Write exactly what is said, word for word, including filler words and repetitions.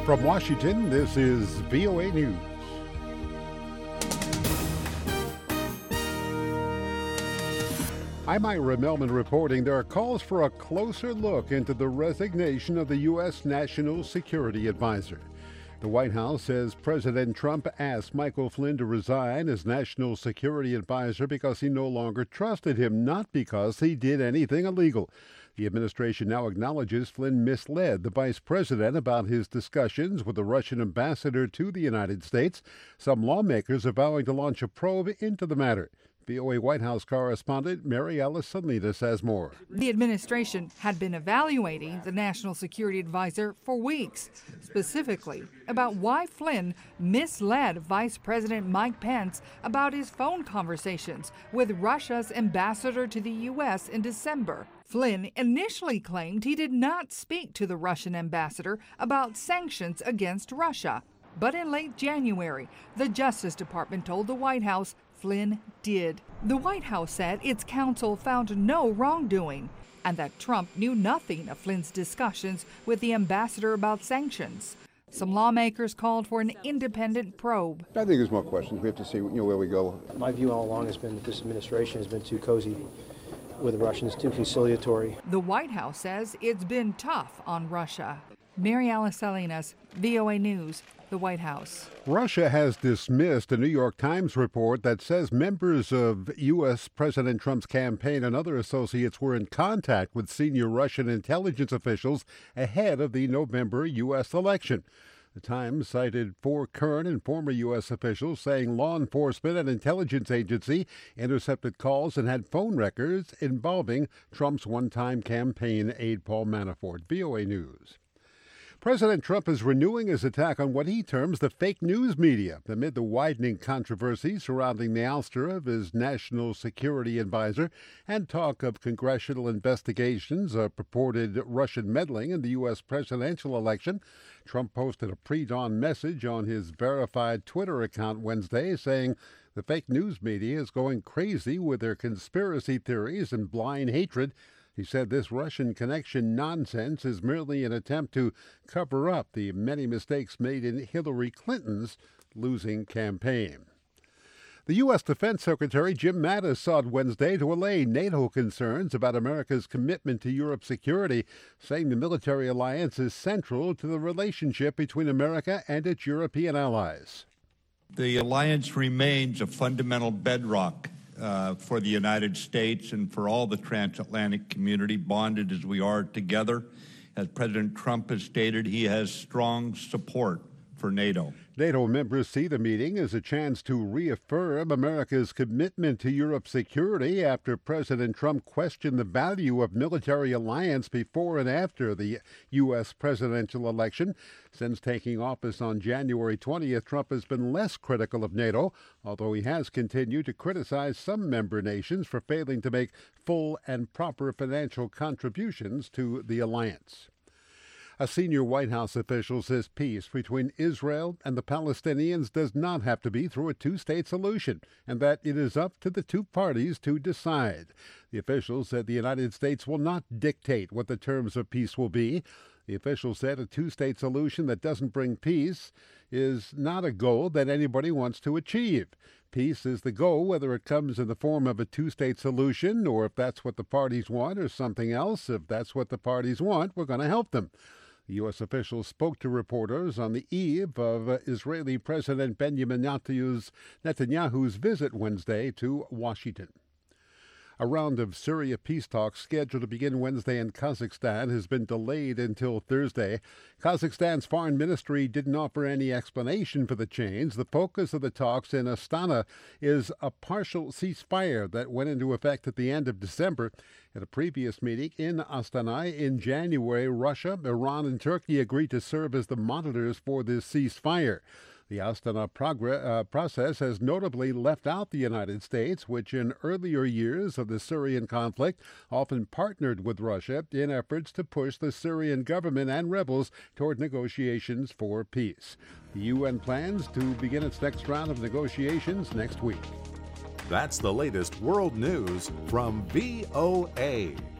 From Washington, this is V O A News. I'm Ira Melman reporting there are calls for a closer look into the resignation of the U S National Security Advisor. The White House says President Trump asked Michael Flynn to resign as National Security Advisor because he no longer trusted him, not because he did anything illegal. The administration now acknowledges Flynn misled the vice president about his discussions with the Russian ambassador to the United States. Some lawmakers are vowing to launch a probe into the matter. V O A White House correspondent Mary Alice Salinas has more. The administration had been evaluating the National Security Advisor for weeks, specifically about why Flynn misled Vice President Mike Pence about his phone conversations with Russia's ambassador to the U S in December. Flynn initially claimed he did not speak to the Russian ambassador about sanctions against Russia. But in late January, the Justice Department told the White House Flynn did. The White House said its counsel found no wrongdoing and that Trump knew nothing of Flynn's discussions with the ambassador about sanctions. Some lawmakers called for an independent probe. I think there's more questions. We have to see, you know, where we go. My view all along has been that this administration has been too cozy with the Russians, too conciliatory. The White House says it's been tough on Russia. Mary Alice Salinas, V O A News, the White House. Russia has dismissed a New York Times report that says members of U S President Trump's campaign and other associates were in contact with senior Russian intelligence officials ahead of the November U S election. The Times cited four current and former U S officials saying law enforcement and intelligence agency intercepted calls and had phone records involving Trump's one-time campaign aide Paul Manafort. V O A News. President Trump is renewing his attack on what he terms the fake news media amid the widening controversy surrounding the ouster of his national security advisor and talk of congressional investigations of purported Russian meddling in the U S presidential election. Trump posted a pre-dawn message on his verified Twitter account Wednesday saying the fake news media is going crazy with their conspiracy theories and blind hatred. He said this Russian connection nonsense is merely an attempt to cover up the many mistakes made in Hillary Clinton's losing campaign. The U S Defense Secretary Jim Mattis sought Wednesday to allay NATO concerns about America's commitment to Europe's security, saying the military alliance is central to the relationship between America and its European allies. The alliance remains a fundamental bedrock Uh, for the United States and for all the transatlantic community, bonded as we are together. As President Trump has stated, he has strong support for NATO. NATO members see the meeting as a chance to reaffirm America's commitment to Europe's security after President Trump questioned the value of military alliance before and after the U S presidential election. Since taking office on January twentieth, Trump has been less critical of NATO, although he has continued to criticize some member nations for failing to make full and proper financial contributions to the alliance. A senior White House official says peace between Israel and the Palestinians does not have to be through a two-state solution, and that it is up to the two parties to decide. The official said the United States will not dictate what the terms of peace will be. The official said a two-state solution that doesn't bring peace is not a goal that anybody wants to achieve. Peace is the goal, whether it comes in the form of a two-state solution or if that's what the parties want or something else. If that's what the parties want, we're going to help them. The U S official spoke to reporters on the eve of uh, Israeli President Benjamin Netanyahu's visit Wednesday to Washington. A round of Syria peace talks scheduled to begin Wednesday in Kazakhstan has been delayed until Thursday. Kazakhstan's foreign ministry didn't offer any explanation for the change. The focus of the talks in Astana is a partial ceasefire that went into effect at the end of December. At a previous meeting in Astana in January, Russia, Iran, and Turkey agreed to serve as the monitors for this ceasefire. The Astana progress, uh, process has notably left out the United States, which in earlier years of the Syrian conflict often partnered with Russia in efforts to push the Syrian government and rebels toward negotiations for peace. The U N plans to begin its next round of negotiations next week. That's the latest world news from V O A.